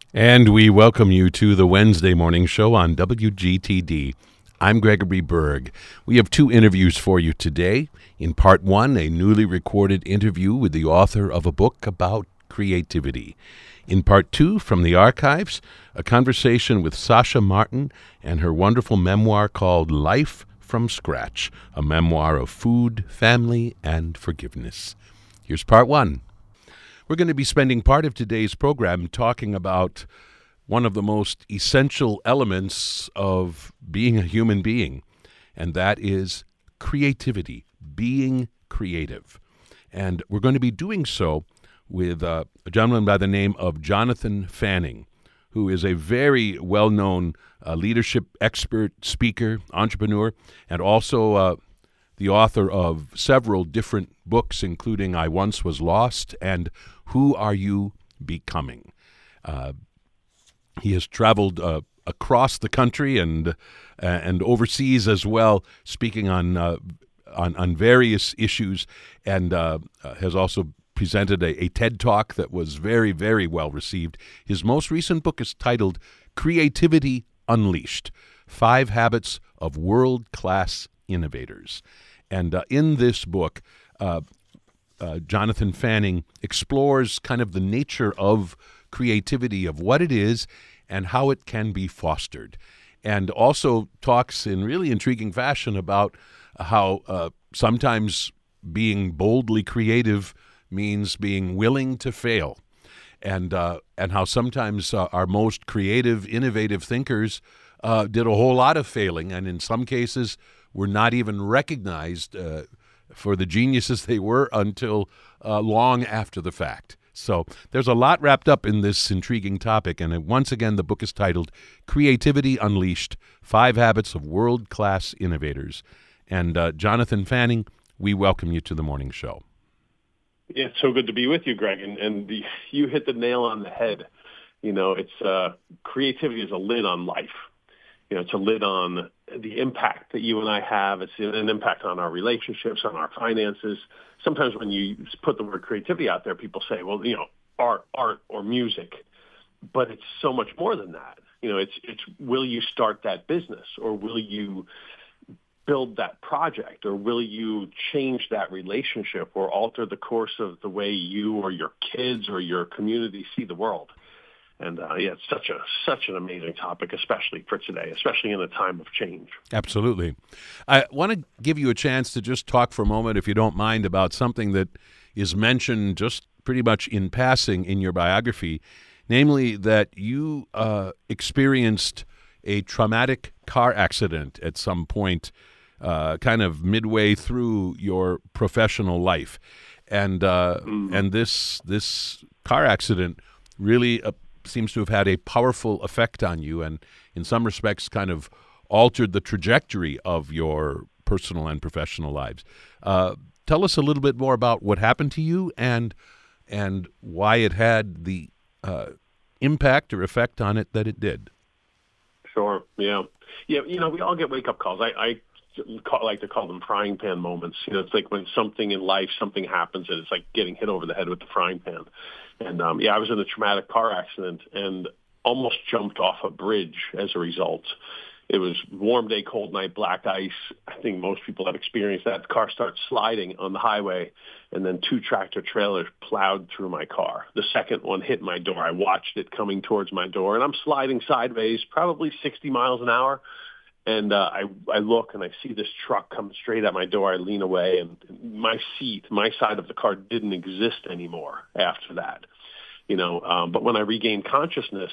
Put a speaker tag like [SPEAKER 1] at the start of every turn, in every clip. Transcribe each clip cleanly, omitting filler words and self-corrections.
[SPEAKER 1] And we welcome you to the Wednesday morning show on WGTD. I'm Gregory Berg. We have two interviews for you today. In part one, a newly recorded interview with the author of a book about creativity. In part two, from the archives, a conversation with Sasha Martin and her wonderful memoir called Life from Scratch, a memoir of food, family, and forgiveness. Here's part one. We're going to be spending part of today's program talking about one of the most essential elements of being a human being, and that is creativity, being creative. And we're going to be doing so with a gentleman by the name of Jonathan Fanning, who is a very well-known leadership expert, speaker, entrepreneur, and also the author of several different books, including I Once Was Lost and Who Are You Becoming? He has traveled across the country and overseas as well, speaking on various issues, and has also presented a TED Talk that was very, very well received. His most recent book is titled Creativity Unleashed: 5 Habits of World-Class Innovators. And in this book, Jonathan Fanning explores kind of the nature of creativity, of what it is and how it can be fostered, and also talks in really intriguing fashion about how sometimes being boldly creative means being willing to fail, and how sometimes our most creative, innovative thinkers did a whole lot of failing, and in some cases were not even recognized for the geniuses they were until long after the fact. So there's a lot wrapped up in this intriguing topic, and once again, the book is titled Creativity Unleashed: 5 Habits of World-Class Innovators. And Jonathan Fanning, we welcome you to the morning show.
[SPEAKER 2] Yeah, it's so good to be with you, Greg, and you hit the nail on the head. You know, it's creativity is a lid on life. You know, it's a lid on the impact that you and I have. It's an impact on our relationships, on our finances. Sometimes when you put the word creativity out there, people say, well, you know, art or music. But it's so much more than that. You know, it's will you start that business, or will you build that project, or will you change that relationship or alter the course of the way you or your kids or your community see the world? And it's such an amazing topic, especially for today, especially in a time of change.
[SPEAKER 1] Absolutely. I want to give you a chance to just talk for a moment, if you don't mind, about something that is mentioned just pretty much in passing in your biography, namely that you experienced a traumatic car accident at some point, kind of midway through your professional life. And and this car accident really seems to have had a powerful effect on you, and in some respects kind of altered the trajectory of your personal and professional lives. Tell us a little bit more about what happened to you and why it had the impact or effect on it that it did.
[SPEAKER 2] Sure. Yeah. You know, we all get wake-up calls. I like to call them frying pan moments. You know, it's like when something in life, something happens, and it's like getting hit over the head with the frying pan. And I was in a traumatic car accident and almost jumped off a bridge as a result. It was warm day, cold night, black ice. I think most people have experienced that. The car starts sliding on the highway, and then 2 tractor trailers plowed through my car. The second one hit my door. I watched it coming towards my door, and I'm sliding sideways, probably 60 miles an hour. And I look and I see this truck come straight at my door. I lean away, and my seat, my side of the car didn't exist anymore after that. You know, but when I regained consciousness,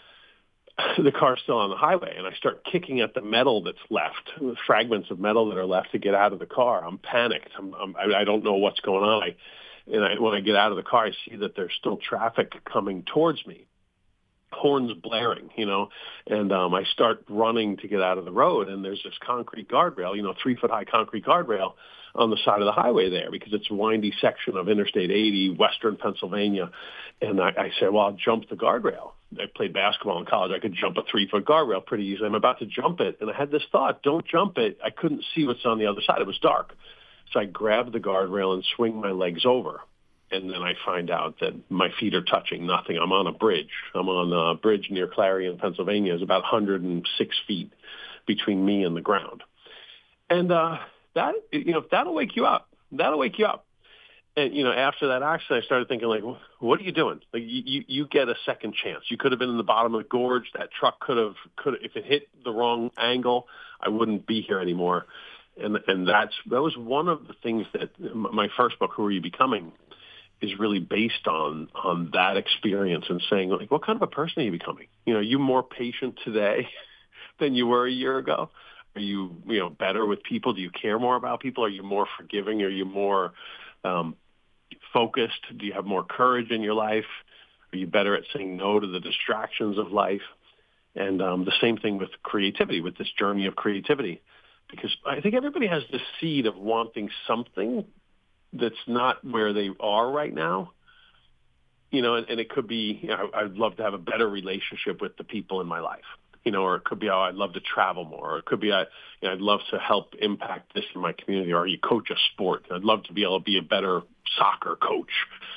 [SPEAKER 2] the car's still on the highway, and I start kicking at the metal that's left, the fragments of metal that are left to get out of the car. I'm panicked. I don't know what's going on. When I get out of the car, I see that there's still traffic coming towards me. Horns blaring, you know, and I start running to get out of the road, and there's this concrete guardrail, you know, 3-foot-high concrete guardrail on the side of the highway there, because it's a windy section of Interstate 80, western Pennsylvania. And I said, well, I'll jump the guardrail. I played basketball in college. I could jump a 3-foot guardrail pretty easily. I'm about to jump it, and I had this thought, don't jump it. I couldn't see what's on the other side. It was dark. So I grabbed the guardrail and swing my legs over. And then I find out that my feet are touching nothing. I'm on a bridge. I'm on a bridge near Clarion, Pennsylvania. It's about 106 feet between me and the ground. And that'll wake you up. That'll wake you up. And, after that accident, I started thinking, like, what are you doing? Like, you get a second chance. You could have been in the bottom of the gorge. That truck could have, if it hit the wrong angle, I wouldn't be here anymore. And that was one of the things that my first book, Who Are You Becoming, is really based on that experience and saying, like, what kind of a person are you becoming? Are you more patient today than you were a year ago? Are you, better with people? Do you care more about people? Are you more forgiving? Are you more focused? Do you have more courage in your life? Are you better at saying no to the distractions of life? And the same thing with creativity, with this journey of creativity. Because I think everybody has this seed of wanting something that's not where they are right now, and it could be, I'd love to have a better relationship with the people in my life, or it could be, I'd love to travel more, or it could be, I'd love to help impact this in my community, or you coach a sport. I'd love to be able to be a better soccer coach,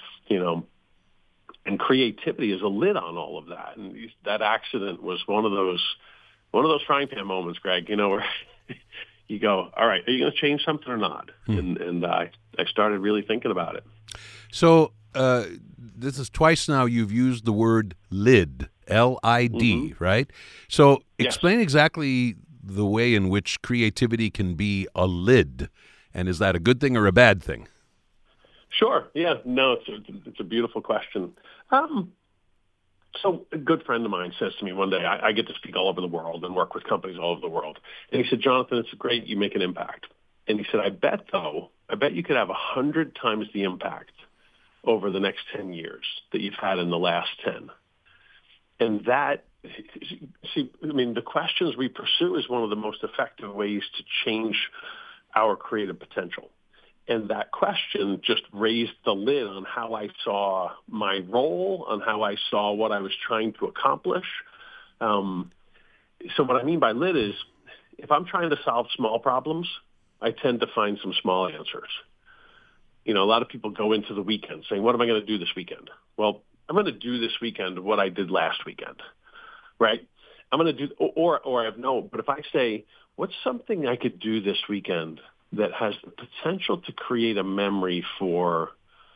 [SPEAKER 2] and creativity is a lid on all of that. And that accident was one of those frying pan moments, Greg, where you go, all right, are you going to change something or not? And I started really thinking about it.
[SPEAKER 1] So this is twice now you've used the word lid, L-I-D, right? So explain exactly the way in which creativity can be a lid, and is that a good thing or a bad thing?
[SPEAKER 2] Sure. Yeah. No, it's a beautiful question. So a good friend of mine says to me one day, I get to speak all over the world and work with companies all over the world. And he said, Jonathan, it's great. You make an impact. And he said, I bet you could have 100 times the impact over the next 10 years that you've had in the last 10. And that, the questions we pursue is one of the most effective ways to change our creative potential. And that question just raised the lid on how I saw my role, on how I saw what I was trying to accomplish. So what I mean by lid is, if I'm trying to solve small problems, I tend to find some small answers. A lot of people go into the weekend saying, what am I going to do this weekend? Well, I'm going to do this weekend what I did last weekend, right? I'm going to do, or I have no, but if I say, what's something I could do this weekend that has the potential to create a memory for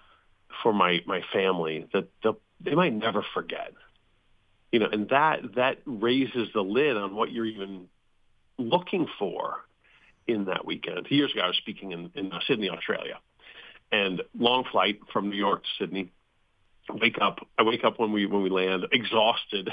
[SPEAKER 2] my family that they might never forget, and that raises the lid on what you're even looking for in that weekend. Years ago, I was speaking in Sydney, Australia, and long flight from New York to Sydney. I wake up when we land, exhausted,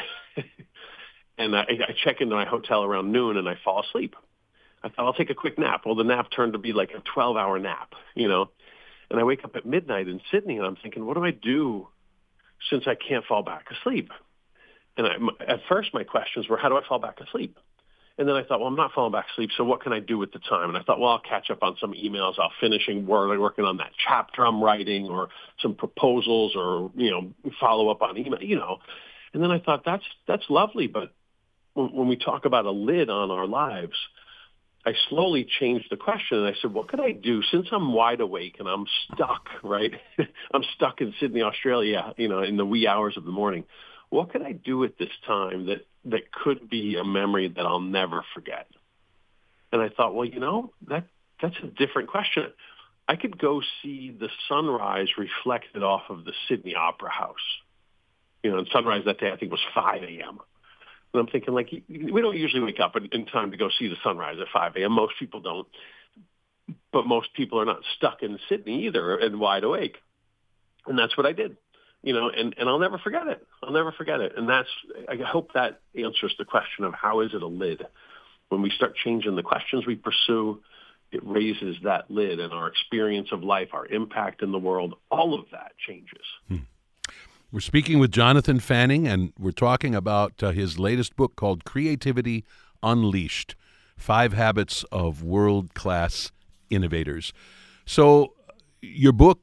[SPEAKER 2] and I check into my hotel around noon, and I fall asleep. I thought, I'll take a quick nap. Well, the nap turned to be like a 12-hour nap, And I wake up at midnight in Sydney, and I'm thinking, what do I do since I can't fall back asleep? And at first, my questions were, how do I fall back asleep? And then I thought, well, I'm not falling back asleep, so what can I do with the time? And I thought, well, I'll catch up on some emails. I'll finish working on that chapter I'm writing, or some proposals, or, follow up on email, And then I thought, that's lovely, but when we talk about a lid on our lives, I slowly changed the question, and I said, what could I do since I'm wide awake and I'm stuck, right? I'm stuck in Sydney, Australia, in the wee hours of the morning. What could I do at this time that could be a memory that I'll never forget? And I thought, well, that's a different question. I could go see the sunrise reflected off of the Sydney Opera House. And sunrise that day, I think, was 5 a.m. And I'm thinking, we don't usually wake up in time to go see the sunrise at 5 a.m. Most people don't. But most people are not stuck in Sydney either and wide awake. And that's what I did, and I'll never forget it. I'll never forget it. And I hope that answers the question of how is it a lid? When we start changing the questions we pursue, it raises that lid, and our experience of life, our impact in the world, all of that changes.
[SPEAKER 1] We're speaking with Jonathan Fanning, and we're talking about his latest book called Creativity Unleashed, 5 Habits of World-Class Innovators. So your book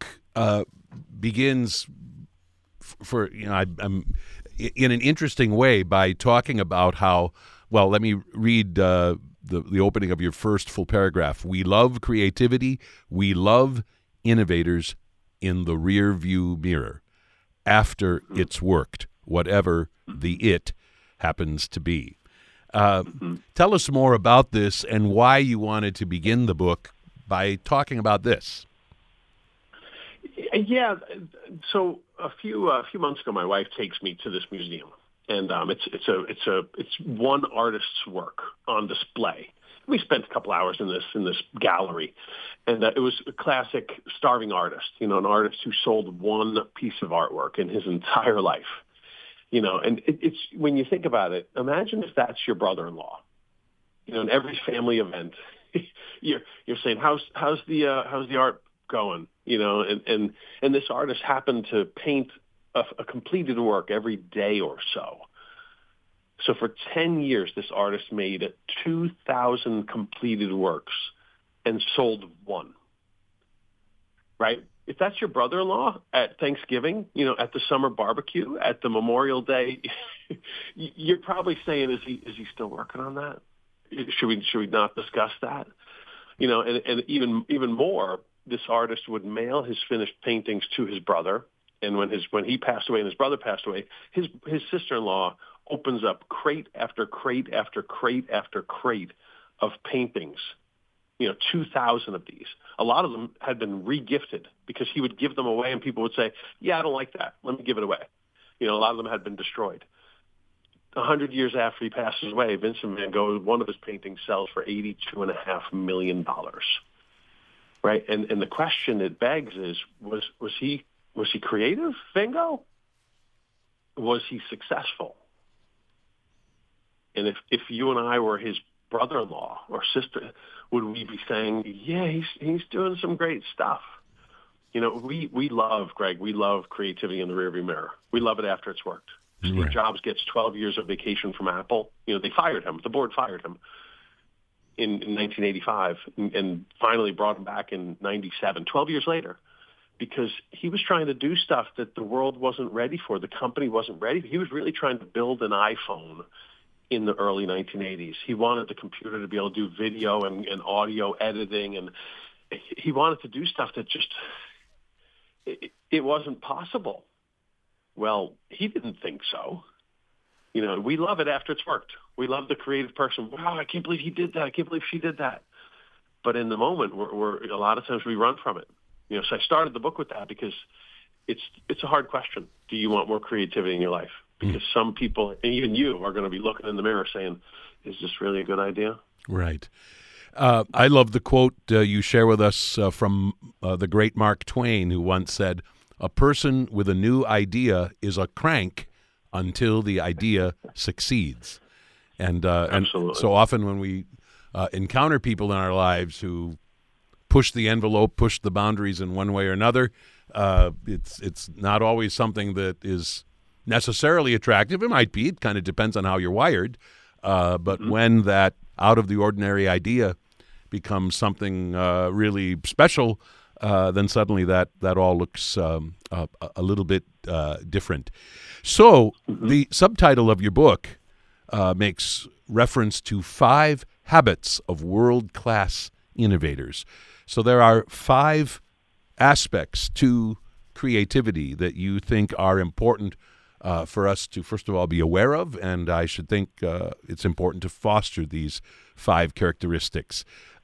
[SPEAKER 1] begins I'm in an interesting way by talking about how, well, let me read the opening of your first full paragraph. We love creativity, we love innovators, in the rear view mirror after it's worked, whatever the it happens to be. Tell us more about this and why you wanted to begin the book by talking about this.
[SPEAKER 2] Yeah. So a few months ago, my wife takes me to this museum, and it's one artist's work on display. We spent a couple hours in this gallery, and it was a classic starving artist. An artist who sold one piece of artwork in his entire life. And it's when you think about it, imagine if that's your brother-in-law. In every family event, you're saying, how's the art going? And this artist happened to paint a completed work every day or so. So for 10 years, this artist made 2,000 completed works and sold one. Right? If that's your brother-in-law at Thanksgiving, at the summer barbecue, at the Memorial Day, you're probably saying, is he still working on that? Should we not discuss that? And even more, this artist would mail his finished paintings to his brother. And when he passed away and his brother passed away, his sister-in-law opens up crate after crate after crate after crate of paintings. 2,000 of these. A lot of them had been re-gifted because he would give them away and people would say, yeah, I don't like that. Let me give it away. A lot of them had been destroyed. 100 years after he passes away, Vincent van Gogh, one of his paintings sells for $82.5 million. Right? And the question it begs is, was he creative, Van Gogh? Was he successful? And if you and I were his brother-in-law or sister, would we be saying, yeah, he's doing some great stuff? We love, Greg, we love creativity in the rearview mirror. We love it after it's worked. Right. Steve Jobs gets 12 years of vacation from Apple. They fired him. The board fired him in 1985 and finally brought him back in 97, 12 years later, because he was trying to do stuff that the world wasn't ready for. The company wasn't ready. He was really trying to build an iPhone in the early 1980s. He wanted the computer to be able to do video and audio editing, and he wanted to do stuff that just, it wasn't possible. Well, he didn't think so. We love it after it's worked. We love the creative person. Wow, I can't believe he did that. I can't believe she did that. But in the moment, we're a lot of times we run from it. So I started the book with that because it's a hard question. Do you want more creativity in your life? Because some people, and even you, are going to be looking in the mirror saying, is this really a good idea?
[SPEAKER 1] Right. I love the quote you share with us from the great Mark Twain, who once said, "A person with a new idea is a crank until the idea succeeds." And so often when we encounter people in our lives who push the envelope, push the boundaries in one way or another, it's not always something that is necessarily attractive. It might be. It kind of depends on how you're wired. But when that out-of-the-ordinary idea becomes something really special, then suddenly that all looks a little bit different. So the subtitle of your book makes reference to 5 habits of world-class innovators. So there are 5 aspects to creativity that you think are important for us to, first of all, be aware of, and I should think it's important to foster these 5 characteristics.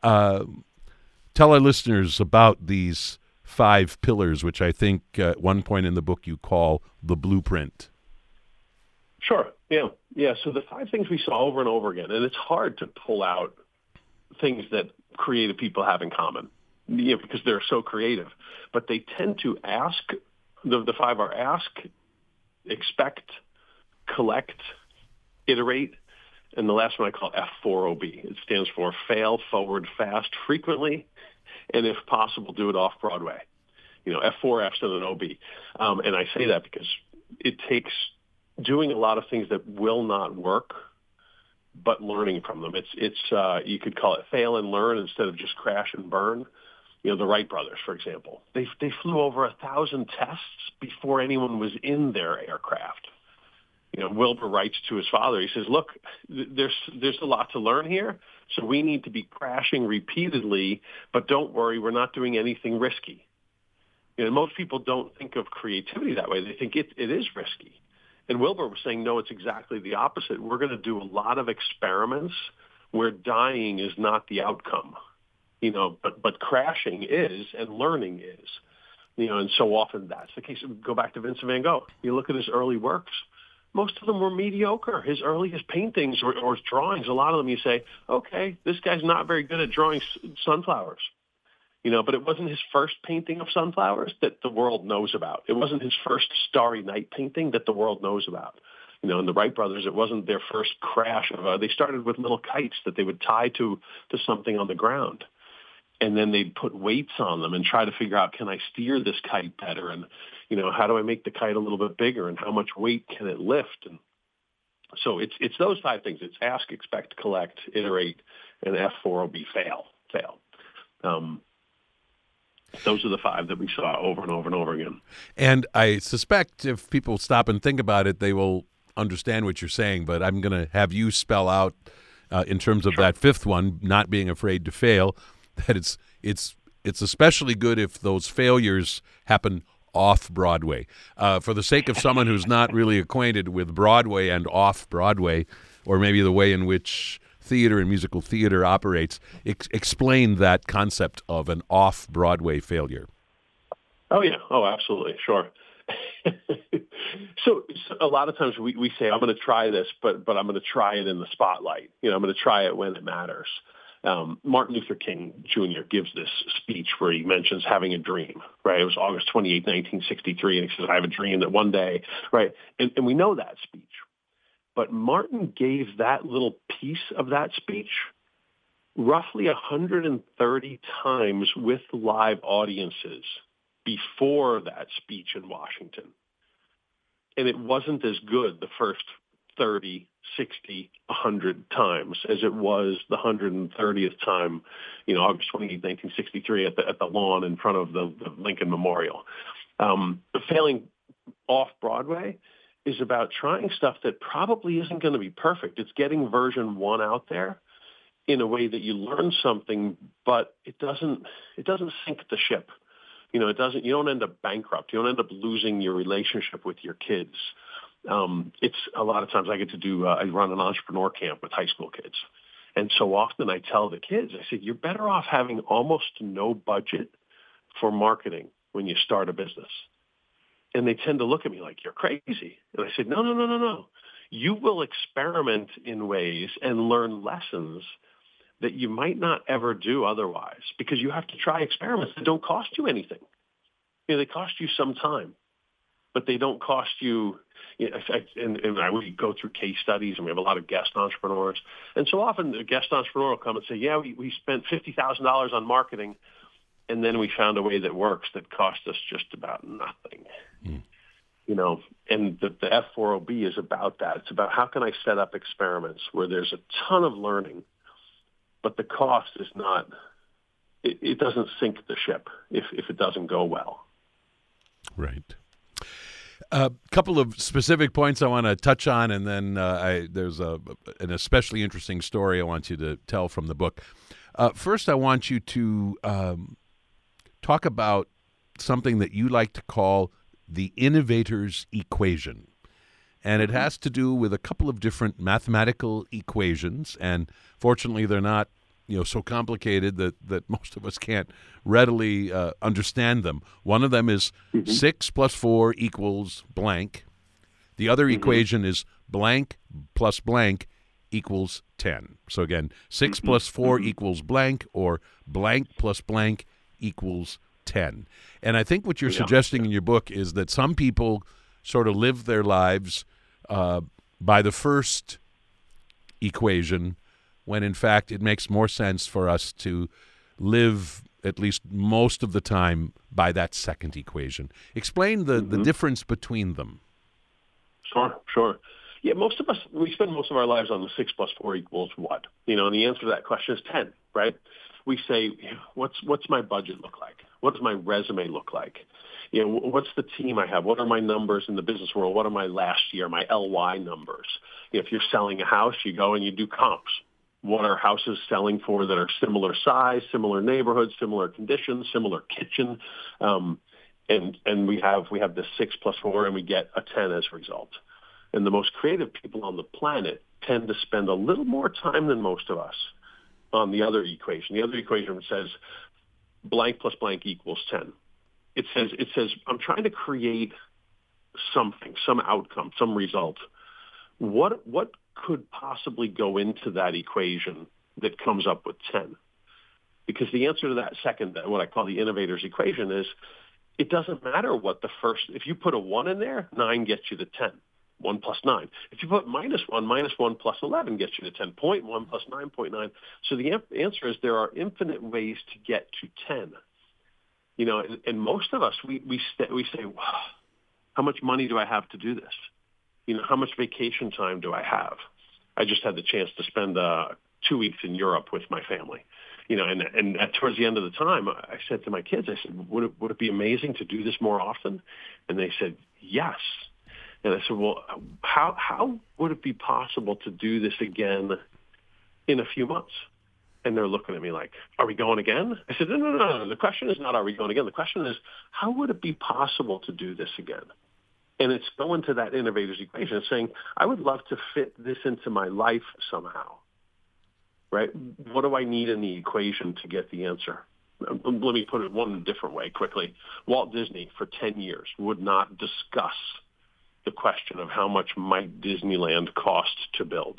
[SPEAKER 1] Tell our listeners about these 5 pillars, which I think at one point in the book you call the blueprint.
[SPEAKER 2] Sure. Yeah. So the 5 things we saw over and over again, and it's hard to pull out things that creative people have in common, because they're so creative. But they tend to ask, the 5 are ask, expect, collect, iterate, and the last one I call F4OB. It stands for fail, forward, fast, frequently, and if possible, do it off Broadway. F4, F's, and an OB. And I say that because it takes doing a lot of things that will not work, but learning from them. It's you could call it fail and learn instead of just crash and burn. The Wright brothers, for example, they flew over 1,000 tests before anyone was in their aircraft. Wilbur writes to his father. He says, "Look, there's a lot to learn here, so we need to be crashing repeatedly, but don't worry, we're not doing anything risky." You know, most people don't think of creativity that way. They think it is risky. And Wilbur was saying, no, it's exactly the opposite. We're going to do a lot of experiments where dying is not the outcome, you know, but crashing is and learning is, you know, and so often that's the case. Go back to Vincent van Gogh. You look at his early works. Most of them were mediocre. His earliest paintings or drawings, a lot of them you say, okay, this guy's not very good at drawing sunflowers. You know, but it wasn't his first painting of sunflowers that the world knows about. It wasn't his first Starry Night painting that the world knows about. You know, and the Wright brothers, it wasn't their first crash of. They started with little kites that they would tie to something on the ground, and then they'd put weights on them and try to figure out, can I steer this kite better, and you know, how do I make the kite a little bit bigger, and how much weight can it lift? And so it's those 5 things. It's ask, expect, collect, iterate, and F4OB, fail. Those are the 5 that we saw over and over and over again.
[SPEAKER 1] And I suspect if people stop and think about it, they will understand what you're saying. But I'm going to have you spell out, in terms of that 5th one, not being afraid to fail, that it's especially good if those failures happen off Broadway. For the sake of someone who's not really acquainted with Broadway and off Broadway, or maybe the way in which theater and musical theater operates, explain that concept of an off-Broadway failure.
[SPEAKER 2] Oh, yeah. Oh, absolutely. Sure. So a lot of times we say, I'm going to try this, but I'm going to try it in the spotlight. You know, I'm going to try it when it matters. Martin Luther King Jr. gives this speech where he mentions having a dream, right? It was August 28, 1963, and he says, I have a dream that one day, right? And we know that speech. But Martin gave that little piece of that speech roughly 130 times with live audiences before that speech in Washington. And it wasn't as good the first 30, 60, 100 times as it was the 130th time, you know, August 28, 1963 at the lawn in front of the Lincoln Memorial. The failing off Broadway is about trying stuff that probably isn't going to be perfect. It's getting version 1 out there in a way that you learn something, but it doesn't sink the ship. You know, you don't end up bankrupt. You don't end up losing your relationship with your kids. It's a lot of times I get to do, I run an entrepreneur camp with high school kids. And so often I tell the kids, I said, you're better off having almost no budget for marketing when you start a business. And they tend to look at me like, you're crazy. And I said, no. You will experiment in ways and learn lessons that you might not ever do otherwise, because you have to try experiments that don't cost you anything. You know, they cost you some time, but they don't cost you. You know, we go through case studies, and we have a lot of guest entrepreneurs. And so often the guest entrepreneur will come and say, yeah, we spent $50,000 on marketing, and then we found a way that works that cost us just about nothing. You know, and the F4OB is about that. It's about how can I set up experiments where there's a ton of learning, but the cost is not, it doesn't sink the ship if it doesn't go well.
[SPEAKER 1] Right. A couple of specific points I want to touch on, and then there's an especially interesting story I want you to tell from the book. First, I want you to talk about something that you like to call the innovator's equation. And it has to do with a couple of different mathematical equations, and fortunately they're not, you know, so complicated that most of us can't readily understand them. One of them is 6 plus 4 equals blank. The other equation is blank plus blank equals 10. So again, 6 plus 4 equals blank, or blank plus blank equals 10. And I think what you're suggesting in your book is that some people sort of live their lives by the first equation, when in fact it makes more sense for us to live at least most of the time by that second equation. Explain the difference between them.
[SPEAKER 2] Sure. Yeah, most of us, we spend most of our lives on the 6 plus 4 equals what? You know, and the answer to that question is 10, right? We say, what's my budget look like? What does my resume look like? You know, what's the team I have? What are my numbers in the business world? What are my last year, my LY numbers? You know, if you're selling a house, you go and you do comps. What are houses selling for that are similar size, similar neighborhoods, similar conditions, similar kitchen? and we have the 6 plus 4, and we get a 10 as a result. And the most creative people on the planet tend to spend a little more time than most of us on the other equation. The other equation says blank plus blank equals 10. It says I'm trying to create something, some outcome, some result. What could possibly go into that equation that comes up with 10? Because the answer to that second, what I call the innovator's equation, is it doesn't matter what the first. If you put a 1 in there, 9 gets you to 10. 1 plus 9. If you put minus 1 plus 11 gets you to 10. 0.1 plus 9.9. So the answer is there are infinite ways to get to 10. You know, and most of us, we say, wow, how much money do I have to do this? You know, how much vacation time do I have? I just had the chance to spend 2 weeks in Europe with my family. You know, and towards the end of the time, I said to my kids, I said, would it be amazing to do this more often? And they said, yes. And I said, well, how would it be possible to do this again in a few months? And they're looking at me like, are we going again? I said, no. The question is not, are we going again? The question is, how would it be possible to do this again? And it's going to that innovator's equation. It's saying, I would love to fit this into my life somehow, right? What do I need in the equation to get the answer? Let me put it one different way quickly. Walt Disney, for 10 years, would not discuss the question of how much might Disneyland cost to build.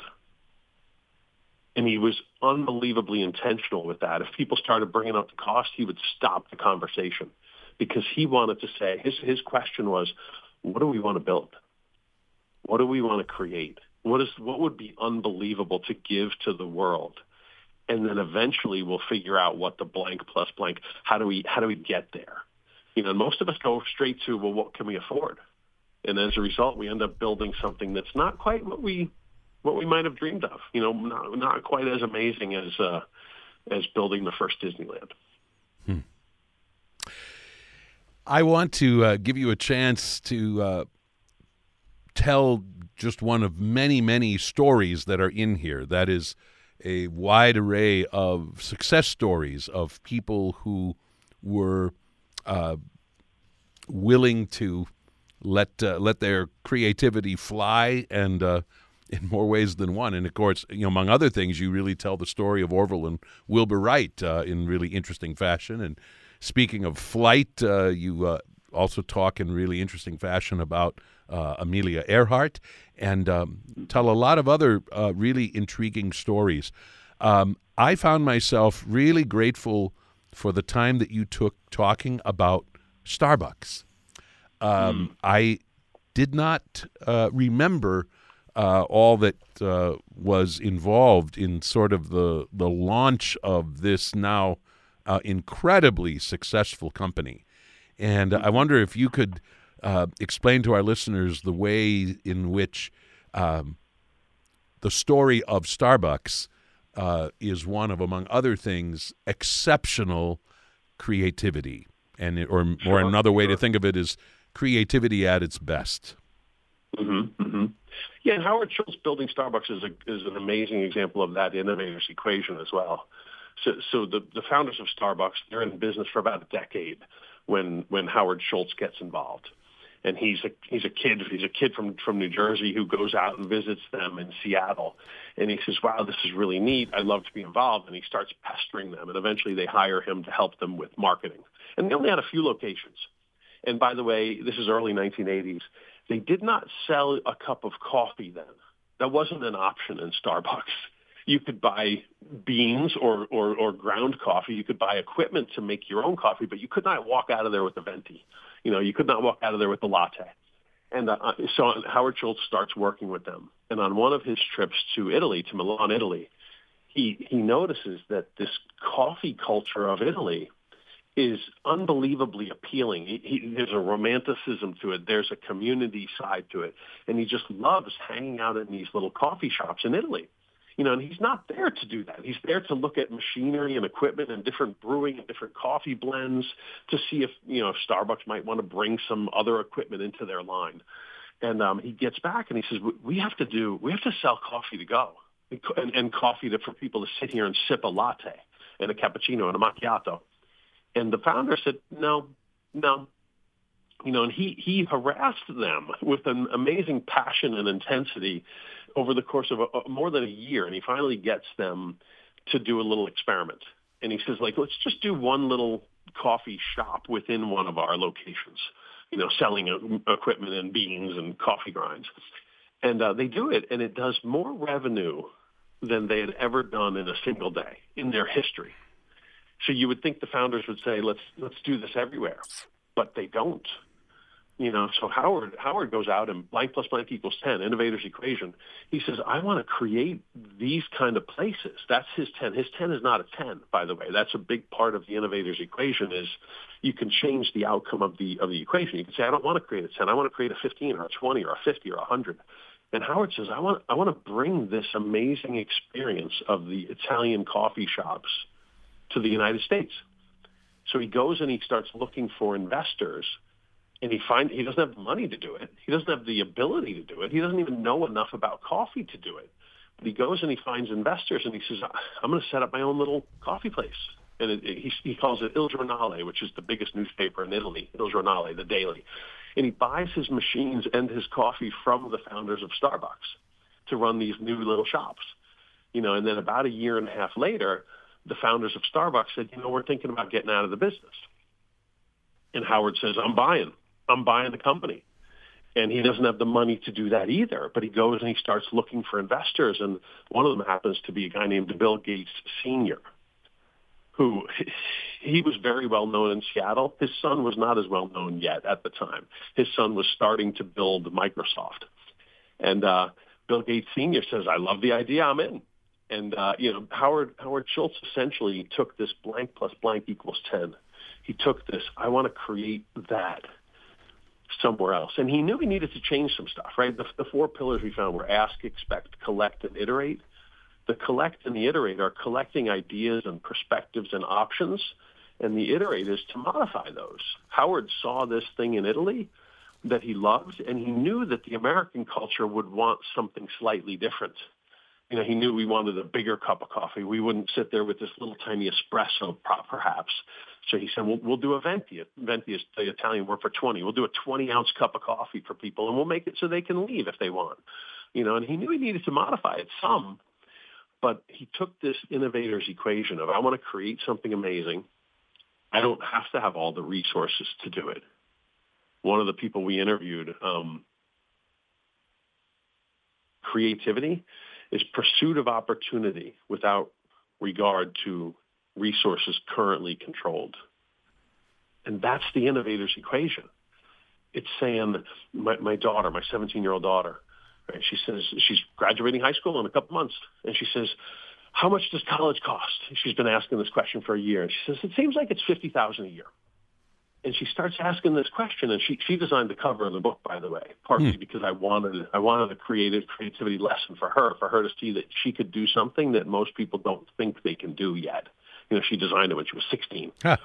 [SPEAKER 2] And he was unbelievably intentional with that. If people started bringing up the cost, he would stop the conversation because he wanted to say, his question was, what do we want to build? What do we want to create? What would be unbelievable to give to the world? And then eventually we'll figure out what the blank plus blank, how do we get there? You know, most of us go straight to, well, what can we afford? And as a result, we end up building something that's not quite what we might have dreamed of. You know, not quite as amazing as building the first Disneyland.
[SPEAKER 1] I want to give you a chance to tell just one of many, many stories that are in here. That is a wide array of success stories of people who were willing to let their creativity fly, and in more ways than one. And of course, you know, among other things, you really tell the story of Orville and Wilbur Wright in really interesting fashion. And speaking of flight, you also talk in really interesting fashion about Amelia Earhart, and tell a lot of other really intriguing stories. I found myself really grateful for the time that you took talking about Starbucks. I did not remember all that was involved in sort of the launch of this now incredibly successful company. And I wonder if you could explain to our listeners the way in which the story of Starbucks is one of, among other things, exceptional creativity. Or another way to think of it is creativity at its best.
[SPEAKER 2] Mm-hmm, mm-hmm. Yeah, and Howard Schultz building Starbucks is an amazing example of that innovator's equation as well. So the founders of Starbucks, they're in business for about a decade when Howard Schultz gets involved. And he's a kid from New Jersey who goes out and visits them in Seattle. And he says, wow, this is really neat. I'd love to be involved. And he starts pestering them. And eventually they hire him to help them with marketing. And they only had a few locations. And by the way, this is early 1980s. They did not sell a cup of coffee then. That wasn't an option in Starbucks. You could buy beans or ground coffee. You could buy equipment to make your own coffee, but you could not walk out of there with a venti. You know, you could not walk out of there with the latte. And so Howard Schultz starts working with them. And on one of his trips to Italy, to Milan, Italy, he notices that this coffee culture of Italy is unbelievably appealing. There's a romanticism to it. There's a community side to it. And he just loves hanging out in these little coffee shops in Italy. You know, and he's not there to do that. He's there to look at machinery and equipment and different brewing and different coffee blends to see if Starbucks might want to bring some other equipment into their line. And he gets back and he says, we have to sell coffee to go and coffee for people to sit here and sip a latte and a cappuccino and a macchiato. And the founder said, no, And he harassed them with an amazing passion and intensity over the course of more than a year. And he finally gets them to do a little experiment. And he says, like, let's just do one little coffee shop within one of our locations, selling equipment and beans and coffee grinds. And they do it, and it does more revenue than they had ever done in a single day in their history. So you would think the founders would say, let's do this everywhere, but they don't. So Howard goes out and blank plus blank equals 10, innovator's equation. He says, I want to create these kind of places. That's his 10. His 10 is not a 10, by the way. That's a big part of the innovator's equation is you can change the outcome of the equation. You can say, I don't want to create a 10. I want to create a 15 or a 20 or a 50 or a 100. And Howard says, I want to bring this amazing experience of the Italian coffee shops to the United States. So he goes and he starts looking for investors. And he doesn't have the money to do it. He doesn't have the ability to do it. He doesn't even know enough about coffee to do it. But he goes and he finds investors, and he says, I'm going to set up my own little coffee place. And he calls it Il Giornale, which is the biggest newspaper in Italy, Il Giornale, the daily. And he buys his machines and his coffee from the founders of Starbucks to run these new little shops. And then about a year and a half later, the founders of Starbucks said, we're thinking about getting out of the business. And Howard says, I'm buying the company. And he doesn't have the money to do that either, but he goes and he starts looking for investors. And one of them happens to be a guy named Bill Gates Sr., who he was very well known in Seattle. His son was not as well known yet at the time. His son was starting to build Microsoft. And Bill Gates Sr. says, I love the idea, I'm in. And, Howard Schultz essentially took this blank plus blank equals 10. He took this, I want to create that somewhere else. And he knew he needed to change some stuff, right? The four pillars we found were ask, expect, collect, and iterate. The collect and the iterate are collecting ideas and perspectives and options, and the iterate is to modify those. Howard saw this thing in Italy that he loved, and he knew that the American culture would want something slightly different. He knew we wanted a bigger cup of coffee. We wouldn't sit there with this little tiny espresso, perhaps. So he said, we'll do a venti. Venti is the Italian word for 20. We'll do a 20-ounce cup of coffee for people, and we'll make it so they can leave if they want. And he knew he needed to modify it some, but he took this innovator's equation of I want to create something amazing. I don't have to have all the resources to do it. One of the people we interviewed, creativity is pursuit of opportunity without regard to resources currently controlled. And that's the innovator's equation. It's saying, my daughter, my 17-year-old daughter, right, she says she's graduating high school in a couple months. And she says, how much does college cost? She's been asking this question for a year. And she says, it seems like it's $50,000 a year. And she starts asking this question, and she designed the cover of the book, by the way, partly because I wanted a creativity lesson for her to see that she could do something that most people don't think they can do yet. She designed it when she was 16. Huh.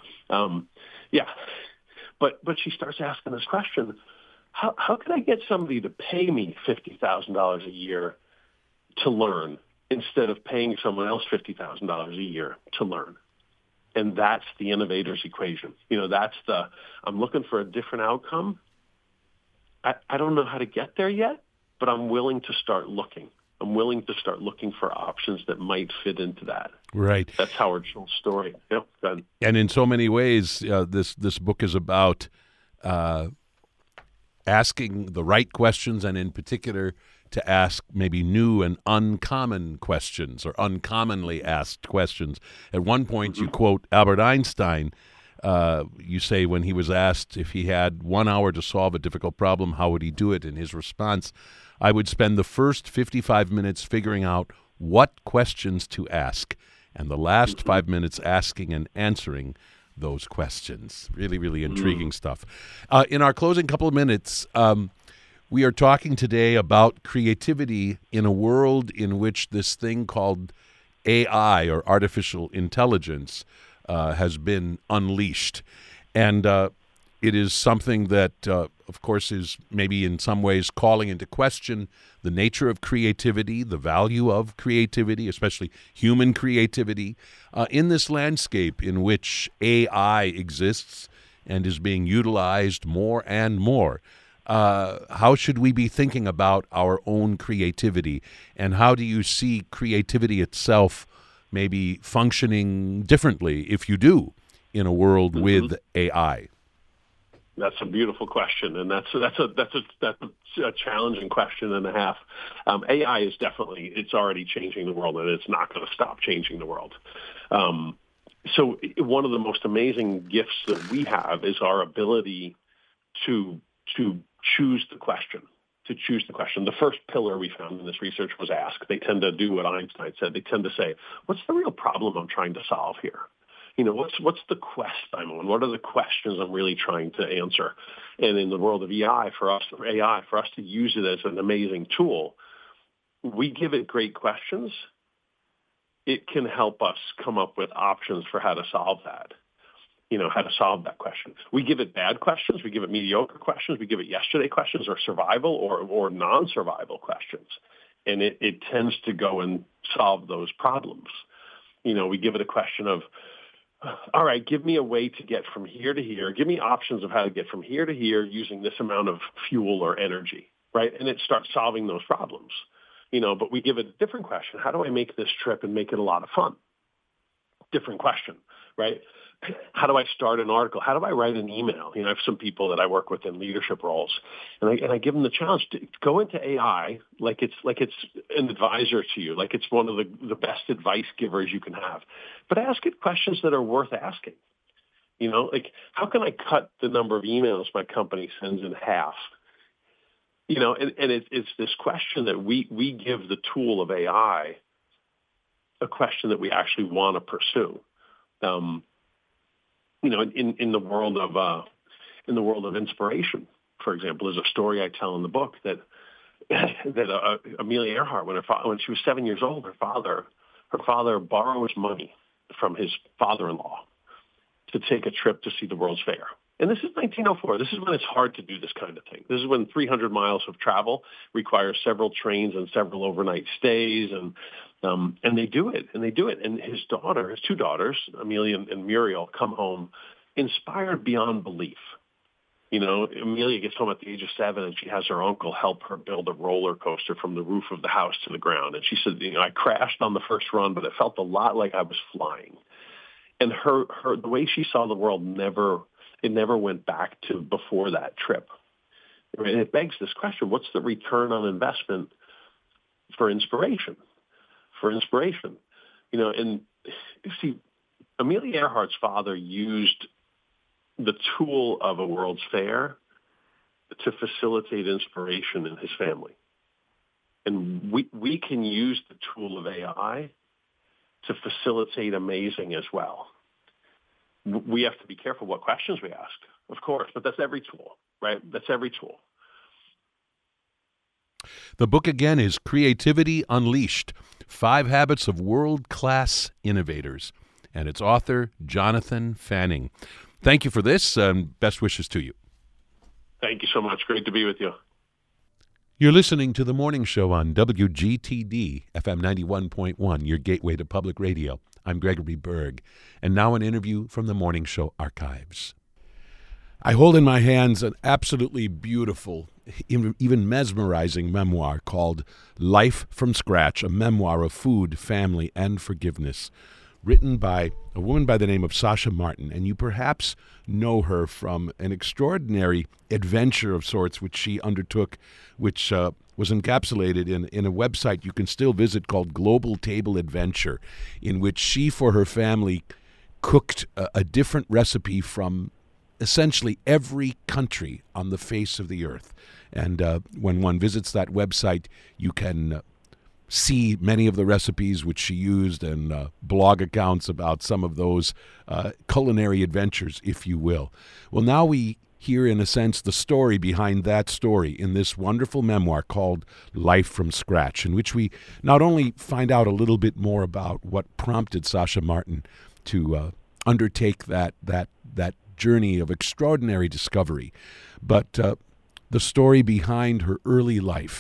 [SPEAKER 2] But she starts asking this question: How can I get somebody to pay me $50,000 a year to learn instead of paying someone else $50,000 a year to learn? And that's the innovator's equation. That's I'm looking for a different outcome. I don't know how to get there yet, but I'm willing to start looking. I'm willing to start looking for options that might fit into that.
[SPEAKER 1] Right.
[SPEAKER 2] That's Howard Schultz's story. Yep.
[SPEAKER 1] And in so many ways, this book is about asking the right questions, and in particular, to ask maybe new and uncommon questions or uncommonly asked questions. At one point, you quote Albert Einstein. You say when he was asked if he had 1 hour to solve a difficult problem, how would he do it? In his response, I would spend the first 55 minutes figuring out what questions to ask, and the last 5 minutes asking and answering those questions. Really, really intriguing stuff. In our closing couple of minutes, we are talking today about creativity in a world in which this thing called AI, or artificial intelligence, has been unleashed. And it is something that, of course, is maybe in some ways calling into question the nature of creativity, the value of creativity, especially human creativity, in this landscape in which AI exists and is being utilized more and more. How should we be thinking about our own creativity, and how do you see creativity itself maybe functioning differently, if you do, in a world with AI?
[SPEAKER 2] That's a beautiful question, and that's a challenging question and a half. AI is it's already changing the world, and it's not going to stop changing the world. So one of the most amazing gifts that we have is our ability to choose the question. To choose the question. The first pillar we found in this research was ask. They tend to do what Einstein said. They tend to say, "What's the real problem I'm trying to solve here? What's the quest I'm on? What are the questions I'm really trying to answer?" And in the world of AI, for us to use it as an amazing tool, we give it great questions. It can help us come up with options for how to solve that. How to solve that question. We give it bad questions. We give it mediocre questions. We give it yesterday questions or survival or non-survival questions. And it tends to go and solve those problems. We give it a question of, all right, give me a way to get from here to here. Give me options of how to get from here to here using this amount of fuel or energy, right? And it starts solving those problems. But we give it a different question. How do I make this trip and make it a lot of fun? Different question, right? How do I start an article? How do I write an email? I have some people that I work with in leadership roles, and I give them the challenge to go into AI like it's an advisor to you, like it's one of the best advice givers you can have. But ask it questions that are worth asking. Like, how can I cut the number of emails my company sends in half? And it's this question that we give the tool of AI a question that we actually want to pursue. In the world of inspiration, for example, there's a story I tell in the book that Amelia Earhart, when she was 7 years old, her father borrows money from his father-in-law to take a trip to see the World's Fair. And this is 1904. This is when it's hard to do this kind of thing. This is when 300 miles of travel requires several trains and several overnight stays, and they do it. And his two daughters, Amelia and Muriel, come home inspired beyond belief. Amelia gets home at the age of 7, and she has her uncle help her build a roller coaster from the roof of the house to the ground. And she said, I crashed on the first run, but it felt a lot like I was flying. And the way she saw the world never went back to before that trip. And it begs this question: what's the return on investment for inspiration? And see, Amelia Earhart's father used the tool of a World's Fair to facilitate inspiration in his family. And we can use the tool of AI to facilitate amazing as well. We have to be careful what questions we ask, of course, but that's every tool, right? That's every tool.
[SPEAKER 1] The book again is Creativity Unleashed: 5 Habits of World-Class Innovators, and its author, Jonathan Fanning. Thank you for this, and best wishes to you.
[SPEAKER 2] Thank you so much. Great to be with you.
[SPEAKER 1] You're listening to The Morning Show on WGTD, FM 91.1, your gateway to public radio. I'm Gregory Berg, and now an interview from The Morning Show archives. I hold in my hands an absolutely beautiful, even mesmerizing memoir called Life from Scratch, a memoir of food, family, and forgiveness, written by a woman by the name of Sasha Martin. And you perhaps know her from an extraordinary adventure of sorts which she undertook, which was encapsulated in a website you can still visit called Global Table Adventure, in which she, for her family, cooked a different recipe from essentially every country on the face of the earth. And when one visits that website, you can see many of the recipes which she used and blog accounts about some of those culinary adventures, if you will. Well, now we hear, in a sense, the story behind that story in this wonderful memoir called Life from Scratch, in which we not only find out a little bit more about what prompted Sasha Martin to undertake that journey of extraordinary discovery, but the story behind her early life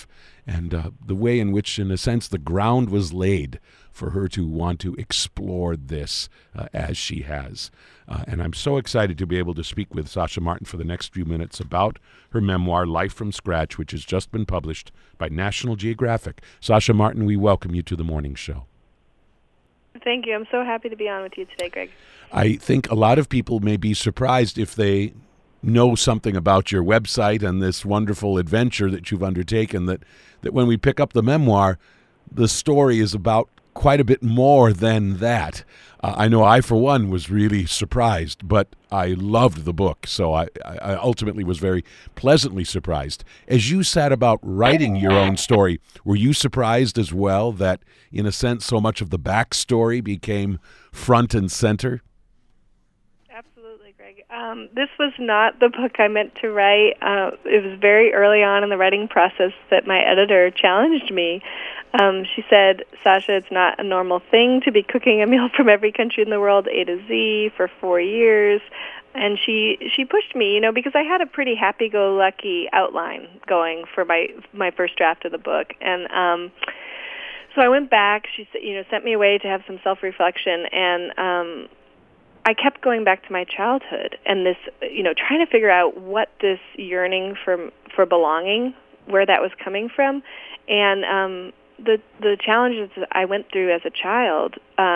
[SPEAKER 1] and the way in which, in a sense, the ground was laid for her to want to explore this as she has. And I'm so excited to be able to speak with Sasha Martin for the next few minutes about her memoir, Life from Scratch, which has just been published by National Geographic. Sasha Martin, we welcome you to the morning show.
[SPEAKER 3] Thank you. I'm so happy to be on with you today, Greg.
[SPEAKER 1] I think a lot of people may be surprised if they know something about your website and this wonderful adventure that you've undertaken, that when we pick up the memoir, the story is about quite a bit more than that. I know I, for one, was really surprised, but I loved the book, so I ultimately was very pleasantly surprised. As you sat about writing your own story, were you surprised as well that, in a sense, so much of the backstory became front and center?
[SPEAKER 3] Absolutely, Greg. This was not the book I meant to write. It was very early on in the writing process that my editor challenged me. She said, Sasha, it's not a normal thing to be cooking a meal from every country in the world, A to Z, for 4 years. And she pushed me, because I had a pretty happy-go-lucky outline going for my first draft of the book. And so I went back. She sent me away to have some self-reflection, and I kept going back to my childhood and this, trying to figure out what this yearning for belonging, where that was coming from. And the challenges that I went through as a child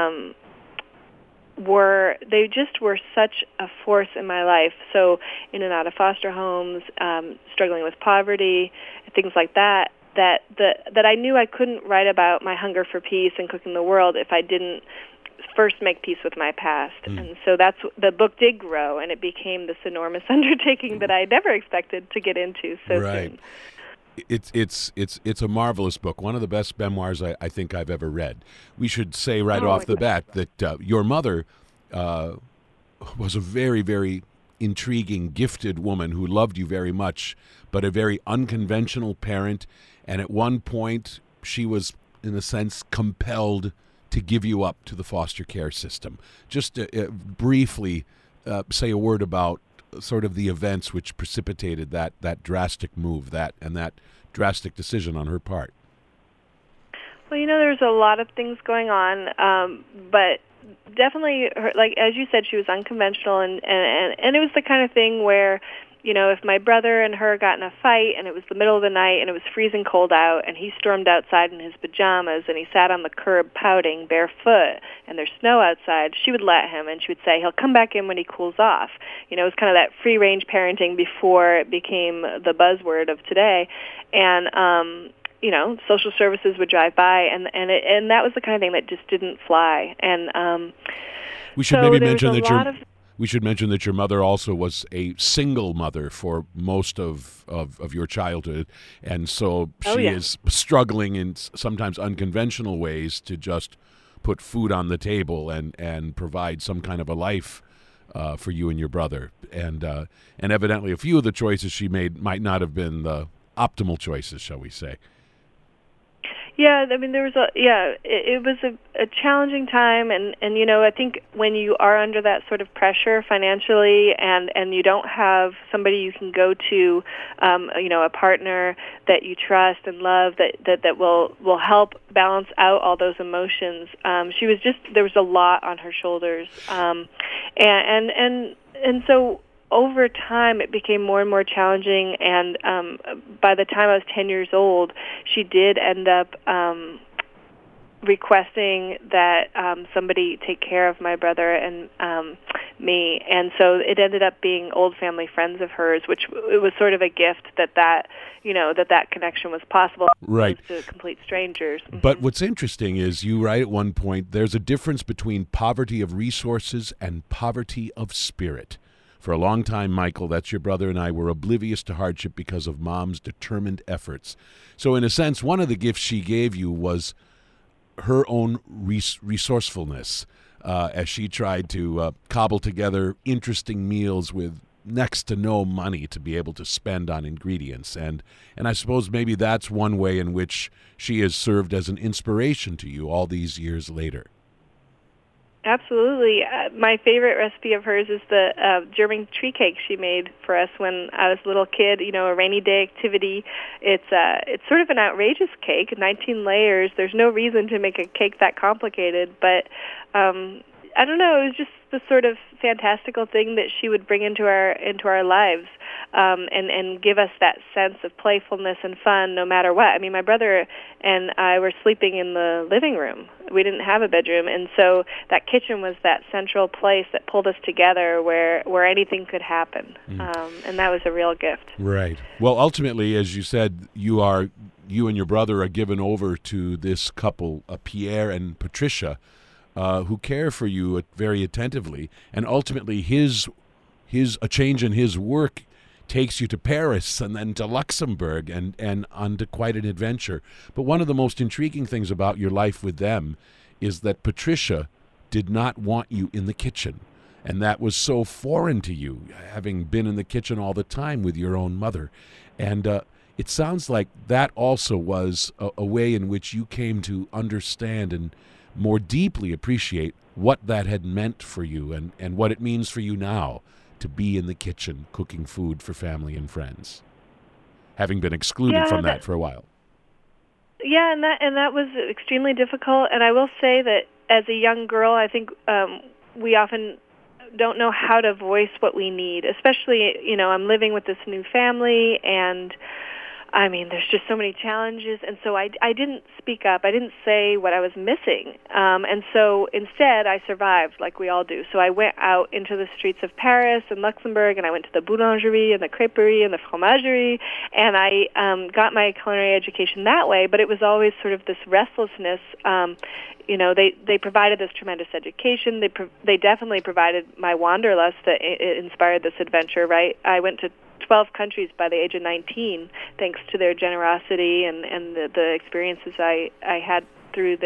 [SPEAKER 3] were such a force in my life. So in and out of foster homes, struggling with poverty, things like that I knew I couldn't write about my hunger for peace and cooking the world if I didn't first make peace with my past. And so the book did grow, and it became this enormous undertaking that I never expected to get into so soon.
[SPEAKER 1] It's a marvelous book, one of the best memoirs I think I've ever read. We should say right off the bat that your mother was a very, very intriguing, gifted woman who loved you very much, but a very unconventional parent. And at one point, she was, in a sense, compelled to give you up to the foster care system. Just briefly say a word about sort of the events which precipitated that drastic move, that drastic decision on her part.
[SPEAKER 3] Well, there's a lot of things going on, but definitely, like as you said, she was unconventional, and it was the kind of thing where, if my brother and her got in a fight and it was the middle of the night and it was freezing cold out and he stormed outside in his pajamas and he sat on the curb pouting barefoot and there's snow outside, she would let him, and she would say he'll come back in when he cools off. It was kind of that free-range parenting before it became the buzzword of today. And social services would drive by, and that was the kind of thing that just didn't fly. And
[SPEAKER 1] we should maybe mention that we should mention that your mother also was a single mother for most of your childhood, and so she is struggling in sometimes unconventional ways to just put food on the table and provide some kind of a life for you and your brother. And evidently a few of the choices she made might not have been the optimal choices, shall we say.
[SPEAKER 3] Yeah, I mean, it was a challenging time, and I think when you are under that sort of pressure financially, and you don't have somebody you can go to, a partner that you trust and love that will help balance out all those emotions. There was a lot on her shoulders, and so over time, it became more and more challenging, and by the time I was 10 years old, she did end up requesting that somebody take care of my brother and me, and so it ended up being old family friends of hers, which it was sort of a gift that connection was possible,
[SPEAKER 1] right,
[SPEAKER 3] to complete strangers.
[SPEAKER 1] But what's interesting is you write at one point, there's a difference between poverty of resources and poverty of spirit. For a long time, Michael, that's your brother, and I were oblivious to hardship because of Mom's determined efforts. So in a sense, one of the gifts she gave you was her own resourcefulness as she tried to cobble together interesting meals with next to no money to be able to spend on ingredients. And I suppose maybe that's one way in which she has served as an inspiration to you all these years later.
[SPEAKER 3] Absolutely. My favorite recipe of hers is the German tree cake she made for us when I was a little kid. You know, a rainy day activity. It's sort of an outrageous cake, 19 layers. There's no reason to make a cake that complicated, but I don't know. It was just the sort of fantastical thing that she would bring into our lives, and give us that sense of playfulness and fun, no matter what. I mean, my brother and I were sleeping in the living room. We didn't have a bedroom, and so that kitchen was that central place that pulled us together, where anything could happen, and that was a real gift.
[SPEAKER 1] Right. Well, ultimately, as you said, you and your brother are given over to this couple, Pierre and Patricia, who care for you very attentively, and ultimately a change in his work takes you to Paris and then to Luxembourg and onto quite an adventure. But one of the most intriguing things about your life with them is that Patricia did not want you in the kitchen, and that was so foreign to you, having been in the kitchen all the time with your own mother. And it sounds like that also was a way in which you came to understand and more deeply appreciate what that had meant for you and what it means for you now to be in the kitchen cooking food for family and friends, having been excluded from that for a while.
[SPEAKER 3] Yeah, and that was extremely difficult. And I will say that as a young girl, I think we often don't know how to voice what we need, especially, you know, I'm living with this new family, and I mean, there's just so many challenges, and so I didn't speak up. I didn't say what I was missing, and so instead I survived like we all do. So I went out into the streets of Paris and Luxembourg, and I went to the boulangerie and the crêperie and the fromagerie, and I got my culinary education that way, but it was always sort of this restlessness. You know, they provided this tremendous education. They definitely provided my wanderlust that inspired this adventure, right? I went to 12 countries by the age of 19, thanks to their generosity and the experiences I had through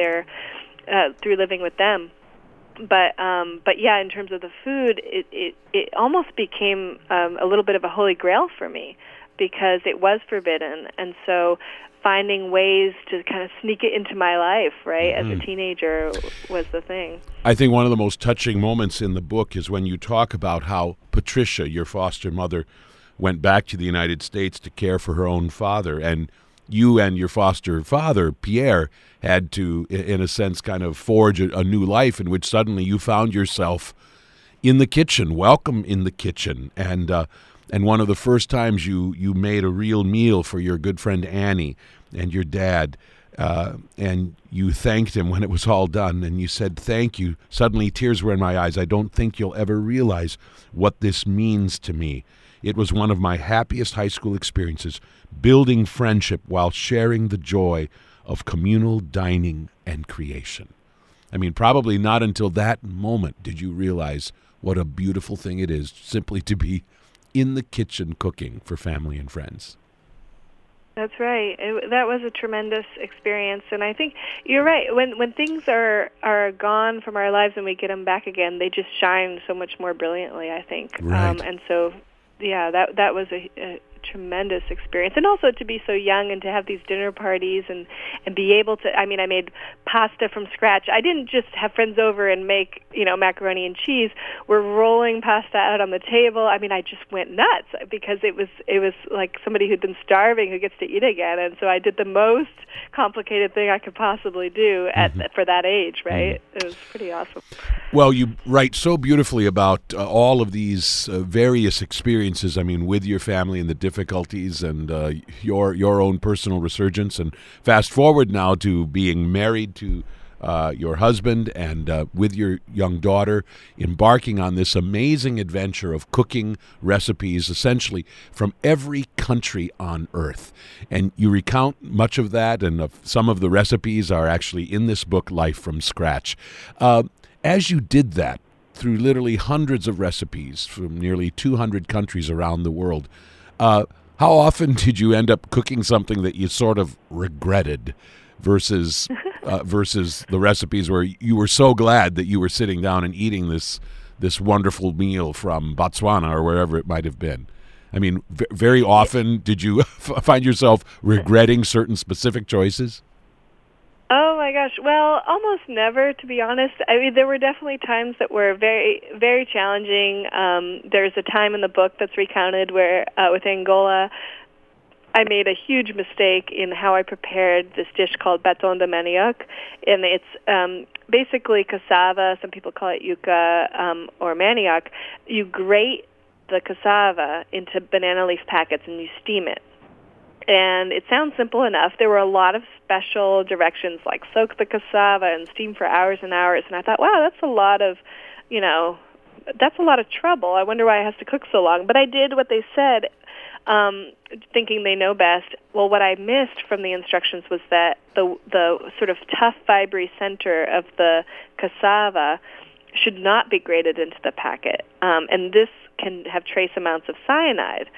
[SPEAKER 3] through living with them. But yeah, in terms of the food, it almost became a little bit of a holy grail for me because it was forbidden, and so finding ways to kind of sneak it into my life, right, as a teenager was the thing.
[SPEAKER 1] I think one of the most touching moments in the book is when you talk about how Patricia, your foster mother, went back to the United States to care for her own father, and you and your foster father, Pierre, had to, in a sense, kind of forge a new life in which suddenly you found yourself in the kitchen, welcome in the kitchen, and one of the first times you made a real meal for your good friend Annie and your dad, and you thanked him when it was all done, and you said, "Thank you." Suddenly tears were in my eyes. "I don't think you'll ever realize what this means to me. It was one of my happiest high school experiences, building friendship while sharing the joy of communal dining and creation." I mean, probably not until that moment did you realize what a beautiful thing it is simply to be in the kitchen cooking for family and friends.
[SPEAKER 3] That's right. That was a tremendous experience, and I think you're right. When things are gone from our lives and we get them back again, they just shine so much more brilliantly, I think.
[SPEAKER 1] Right.
[SPEAKER 3] And so, yeah, that was a tremendous experience, and also to be so young and to have these dinner parties and be able to, I mean, I made pasta from scratch. I didn't just have friends over and make, you know, macaroni and cheese. We're rolling pasta out on the table. I mean, I just went nuts because it was like somebody who'd been starving who gets to eat again, and so I did the most complicated thing I could possibly do for that age, right? It was pretty awesome.
[SPEAKER 1] Well, you write so beautifully about all of these various experiences, I mean, with your family and the difficulties and your own personal resurgence. And fast forward now to being married to your husband and with your young daughter, embarking on this amazing adventure of cooking recipes essentially from every country on earth. And you recount much of that, and some of the recipes are actually in this book, Life from Scratch. As you did that through literally hundreds of recipes from nearly 200 countries around the world, how often did you end up cooking something that you sort of regretted versus the recipes where you were so glad that you were sitting down and eating this wonderful meal from Botswana or wherever it might have been? I mean, very often did you find yourself regretting certain specific choices?
[SPEAKER 3] Oh my gosh. Well, almost never, to be honest. I mean, there were definitely times that were very, very challenging. There's a time in the book that's recounted where, with Angola, I made a huge mistake in how I prepared this dish called bâton de manioc, and it's basically cassava. Some people call it yuca or manioc. You grate the cassava into banana leaf packets and you steam it. And it sounds simple enough. There were a lot of special directions, like soak the cassava and steam for hours and hours. And I thought, wow, that's a lot of, that's a lot of trouble. I wonder why it has to cook so long. But I did what they said, thinking they know best. Well, what I missed from the instructions was that the sort of tough, fibery center of the cassava should not be grated into the packet. And this can have trace amounts of cyanide.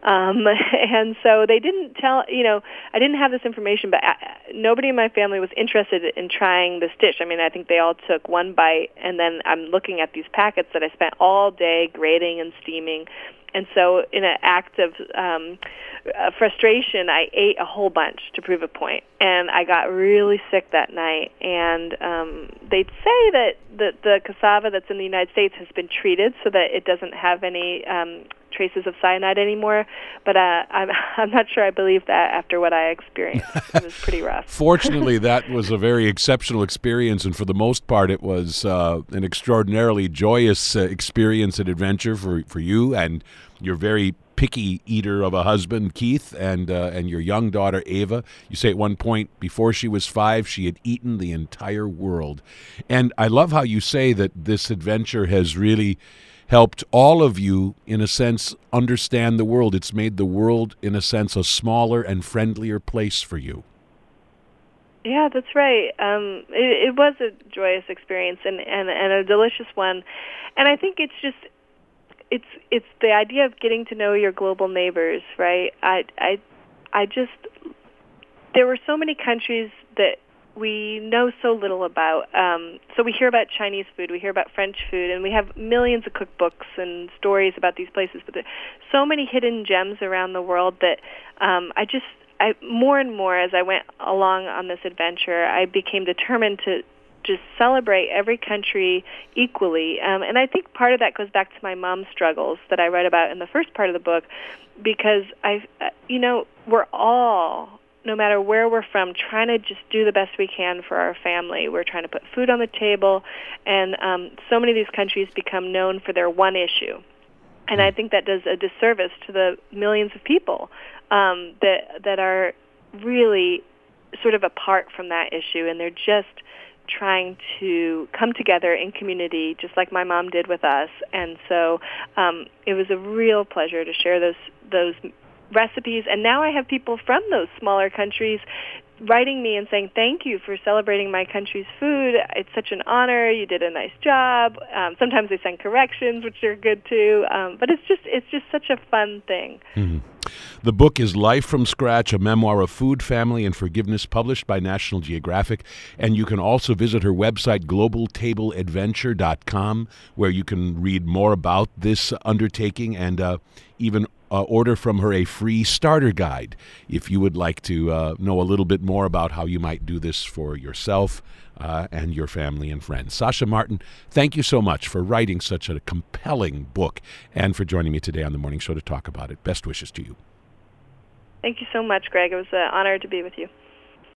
[SPEAKER 3] And so they didn't tell, I didn't have this information, but nobody in my family was interested in trying this dish. I mean, I think they all took one bite, and then I'm looking at these packets that I spent all day grating and steaming. And so in an act of frustration, I ate a whole bunch to prove a point. And I got really sick that night. And they'd say that the cassava that's in the United States has been treated so that it doesn't have any traces of cyanide anymore. But I'm not sure I believe that after what I experienced. It was pretty rough.
[SPEAKER 1] Fortunately, that was a very exceptional experience. And for the most part, it was an extraordinarily joyous experience and adventure for you and your very picky eater of a husband, Keith, and your young daughter, Ava. You say at one point, before she was 5, she had eaten the entire world. And I love how you say that this adventure has really helped all of you, in a sense, understand the world. It's made the world, in a sense, a smaller and friendlier place for you.
[SPEAKER 3] Yeah, that's right. It was a joyous experience and a delicious one. And I think it's just, it's the idea of getting to know your global neighbors, right? I just, there were so many countries that we know so little about. So we hear about Chinese food, we hear about French food, and we have millions of cookbooks and stories about these places. But there's so many hidden gems around the world that I more and more as I went along on this adventure, I became determined to just celebrate every country equally. And I think part of that goes back to my mom's struggles that I write about in the first part of the book, because we're all, no matter where we're from, trying to just do the best we can for our family. We're trying to put food on the table, and so many of these countries become known for their one issue. And I think that does a disservice to the millions of people that are really sort of apart from that issue, and they're just trying to come together in community, just like my mom did with us. And so it was a real pleasure to share those recipes. And now I have people from those smaller countries writing me and saying, thank you for celebrating my country's food. It's such an honor. You did a nice job. Sometimes they send corrections, which are good too. But it's just such a fun thing.
[SPEAKER 1] Mm-hmm. The book is Life from Scratch, a memoir of food, family, and forgiveness, published by National Geographic. And you can also visit her website, globaltableadventure.com, where you can read more about this undertaking and even order from her a free starter guide if you would like to know a little bit more about how you might do this for yourself and your family and friends. Sasha Martin, thank you so much for writing such a compelling book and for joining me today on The Morning Show to talk about it. Best wishes to you.
[SPEAKER 3] Thank you so much, Greg. It was an honor to be with you.